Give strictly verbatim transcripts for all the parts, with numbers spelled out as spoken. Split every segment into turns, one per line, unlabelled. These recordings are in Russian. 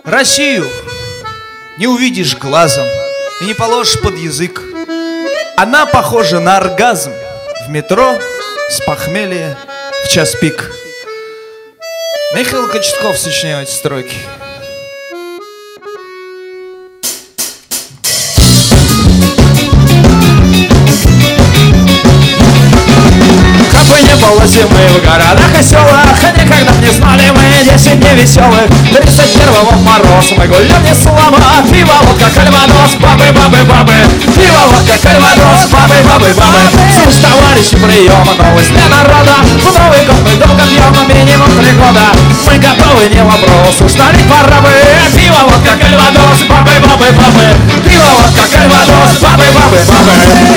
Россию не увидишь глазом и не положишь под язык. Она похожа на оргазм в метро с похмелья в час пик. Михаил Кочетков сочиняет эти строки.
Не было зимы в городах и селах, никогда не знали мы десять дней веселых. Тридцать первого в мороз мы гуляем не слабо. Пиво, водка, кальвадос, бабы, бабы, бабы. Пиво, водка, кальвадос, бабы, бабы, бабы. Слышь, товарищи, приема, новость для народа. В Новый год мы долго пьем, минимум три года. Мы готовы, не вопрос, уж налить пора бы. Пиво, водка, кальвадос, бабы, бабы, бабы. Пиво, водка, кальвадос, бабы, бабы, бабы.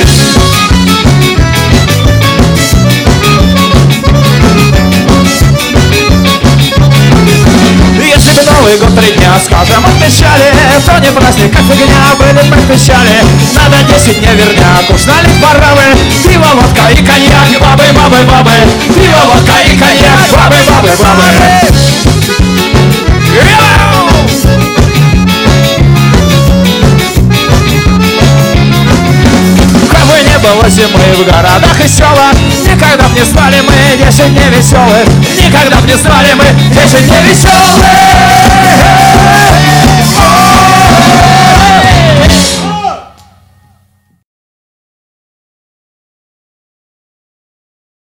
Новый год три дня, скажем, отмечали. То не праздник, как фигня, были предпечали. Надо десять дней верняк, уж налить пора бы. Пиво, водка и коньяк, бабы, бабы, бабы. Пиво, водка и коньяк, бабы, бабы, бабы. Кого не было зимы в городах и селах, никогда б не знали мы десять дней веселых. Никогда б не знали мы десять дней веселых.